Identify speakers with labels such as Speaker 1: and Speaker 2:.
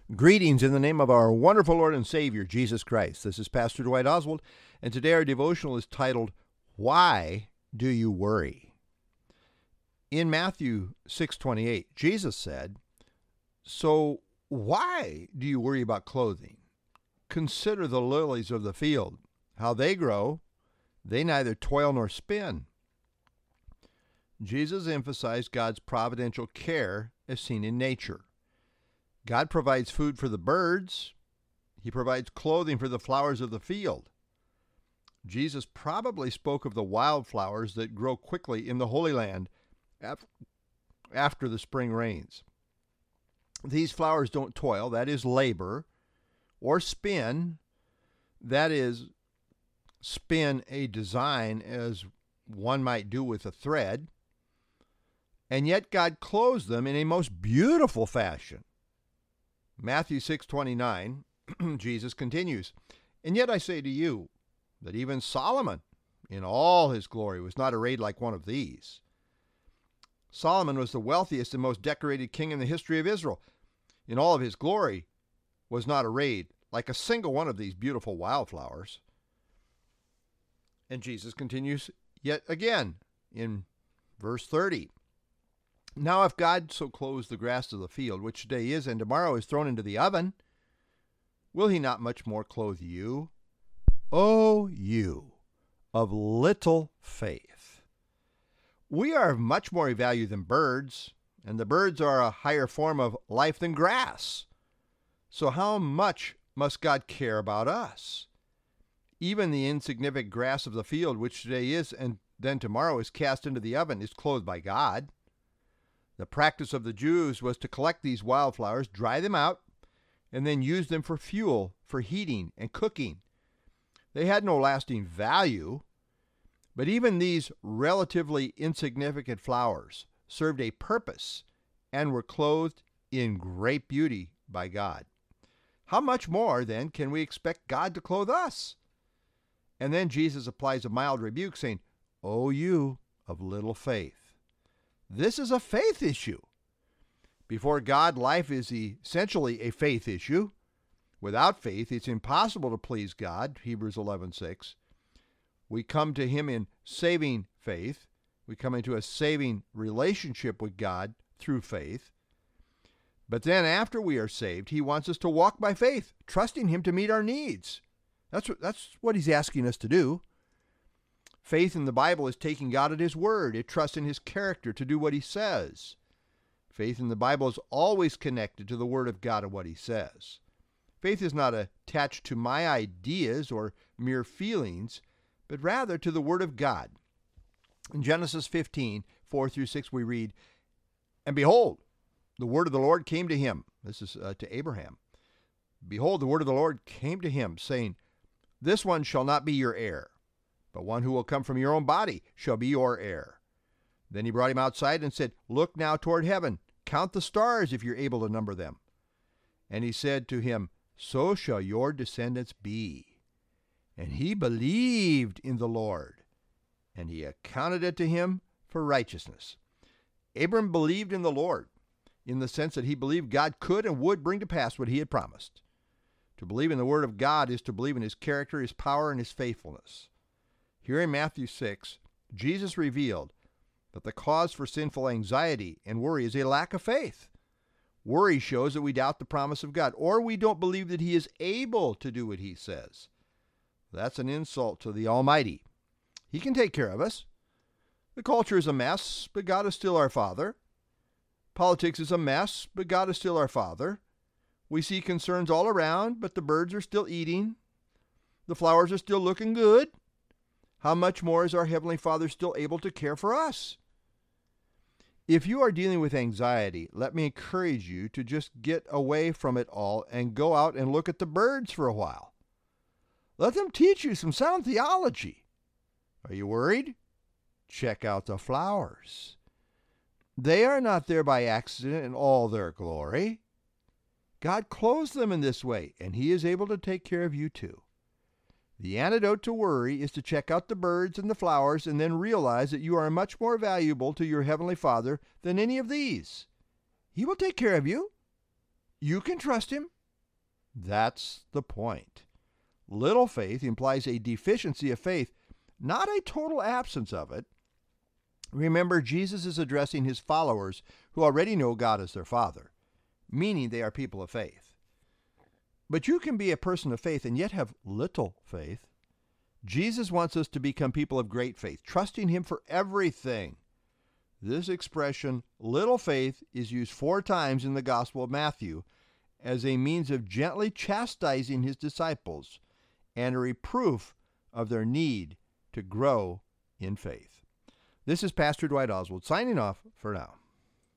Speaker 1: Greetings in the name of our wonderful Lord and Savior, Jesus Christ. This is Pastor Dwight Oswald, and today our devotional is titled, Why Do You Worry? In Matthew 6:28, Jesus said, So why do you worry about clothing? Consider the lilies of the field, how they grow. They neither toil nor spin. Jesus emphasized God's providential care as seen in nature. God provides food for the birds. He provides clothing for the flowers of the field. Jesus probably spoke of the wildflowers that grow quickly in the Holy Land after the spring rains. These flowers don't toil, that is labor, or spin, that is spin a design as one might do with a thread, and yet God clothes them in a most beautiful fashion. Matthew 6:29, Jesus continues, And yet I say to you that even Solomon in all his glory was not arrayed like one of these. Solomon was the wealthiest and most decorated king in the history of Israel. In all of his glory was not arrayed like a single one of these beautiful wildflowers. And Jesus continues yet again in verse 30. Now if God so clothes the grass of the field, which today is and tomorrow is thrown into the oven, will he not much more clothe you? O you of little faith. We are of much more value than birds, and the birds are a higher form of life than grass. So how much must God care about us? Even the insignificant grass of the field, which today is and then tomorrow is cast into the oven, is clothed by God. The practice of the Jews was to collect these wildflowers, dry them out, and then use them for fuel, for heating and cooking. They had no lasting value, but even these relatively insignificant flowers served a purpose and were clothed in great beauty by God. How much more, then, can we expect God to clothe us? And then Jesus applies a mild rebuke, saying, O you of little faith. This is a faith issue. Before God, life is essentially a faith issue. Without faith, it's impossible to please God, Hebrews 11:6. We come to him in saving faith. We come into a saving relationship with God through faith. But then after we are saved, he wants us to walk by faith, trusting him to meet our needs. That's what he's asking us to do. Faith in the Bible is taking God at his word. It trusts in his character to do what he says. Faith in the Bible is always connected to the word of God and what he says. Faith is not attached to my ideas or mere feelings, but rather to the word of God. In Genesis 15:4-6, we read, And behold, the word of the Lord came to him. This is to Abraham. Behold, the word of the Lord came to him, saying, This one shall not be your heir, but one who will come from your own body shall be your heir. Then he brought him outside and said, Look now toward heaven, count the stars if you're able to number them. And he said to him, So shall your descendants be. And he believed in the Lord, and he accounted it to him for righteousness. Abram believed in the Lord, in the sense that he believed God could and would bring to pass what he had promised. To believe in the word of God is to believe in his character, his power, and his faithfulness. Here in Matthew 6, Jesus revealed that the cause for sinful anxiety and worry is a lack of faith. Worry shows that we doubt the promise of God, or we don't believe that he is able to do what he says. That's an insult to the Almighty. He can take care of us. The culture is a mess, but God is still our Father. Politics is a mess, but God is still our Father. We see concerns all around, but the birds are still eating. The flowers are still looking good. How much more is our Heavenly Father still able to care for us? If you are dealing with anxiety, let me encourage you to just get away from it all and go out and look at the birds for a while. Let them teach you some sound theology. Are you worried? Check out the flowers. They are not there by accident in all their glory. God clothes them in this way, and he is able to take care of you too. The antidote to worry is to check out the birds and the flowers and then realize that you are much more valuable to your Heavenly Father than any of these. He will take care of you. You can trust him. That's the point. Little faith implies a deficiency of faith, not a total absence of it. Remember, Jesus is addressing his followers who already know God as their Father, meaning they are people of faith. But you can be a person of faith and yet have little faith. Jesus wants us to become people of great faith, trusting him for everything. This expression, little faith, is used 4 times in the Gospel of Matthew as a means of gently chastising his disciples and a reproof of their need to grow in faith. This is Pastor Dwight Oswald signing off for now.